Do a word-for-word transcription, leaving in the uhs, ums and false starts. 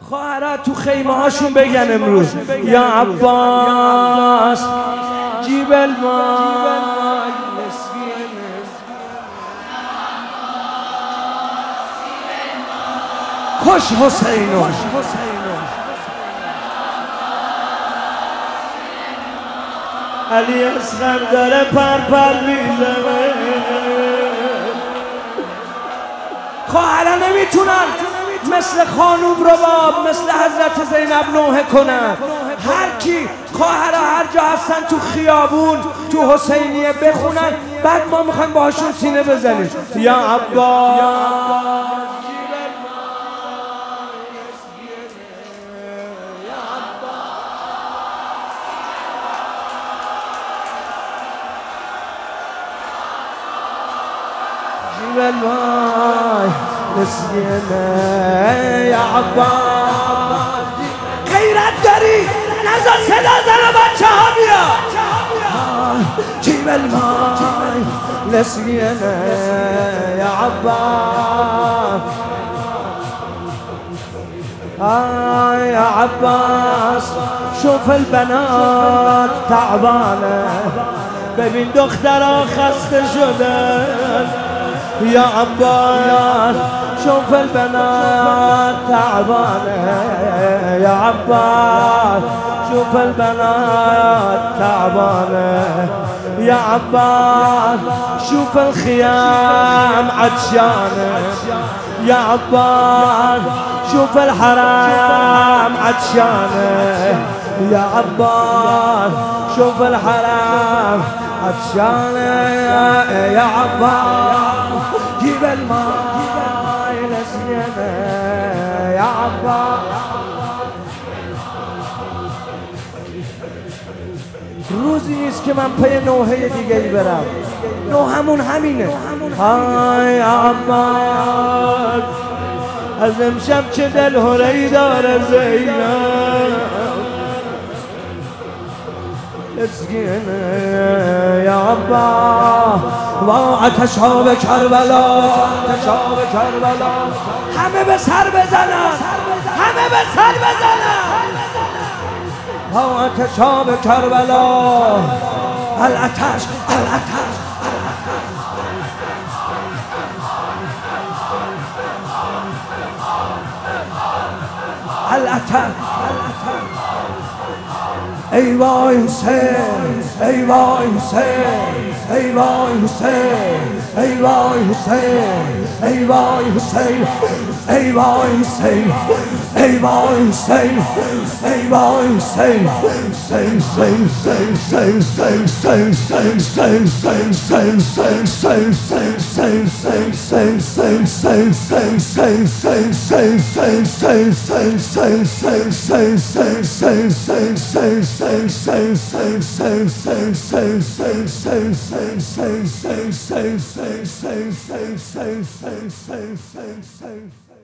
خواهرها تو خیمه هاشون بگن امروز یا عباس جیب المال کش حسینو علی اصغر داره پر پر میزنه. خواهرها نمیتونن مثل خانوم رباب مثل حضرت زینب نوحه کنن. هر کی خواهرها هر جا هستن تو خیابون تو حسینیه بخونن، بعد ما میخوایم باهاشون سینه بزنیم یا عباس جیب المای نسینه یا عباس. غیرت داری نزا صدا زن بچه ها بیا. جیب المای نسینه یا عباس آه يا عباس شوف البنات تعبانه، ببین دخترها خسته شدن. يا عباس شوف البنات تعبانه، يا عباس شوف البنات تعبانه، يا عباس شوف الخيام عطشانه، يا عباس شوف الحرام عطشانه، يا عباس شوف الحرام عطشانه. يا عباس جيب الماء نسينا يا عباس. روزی نیست که من پی نوحه دیگری برم، نوحمون همینه. های عباس از امشب چه دل هره‌ای داره زینب، اسکینه یا عباس و آتش ها به کربلا، آتش ها به کربلا. همه به سر بزنن، همه به سر بزنن. آتش ها به کربلا، الاتش الاتش الاتش. ای وای حسین، ای وای حسین، ای وای حسین، ای وای حسین، ای وای حسین، ای وای حسین، ای وای حسین، ای وای حسین. حسین حسین حسین حسین حسین حسین حسین حسین حسین حسین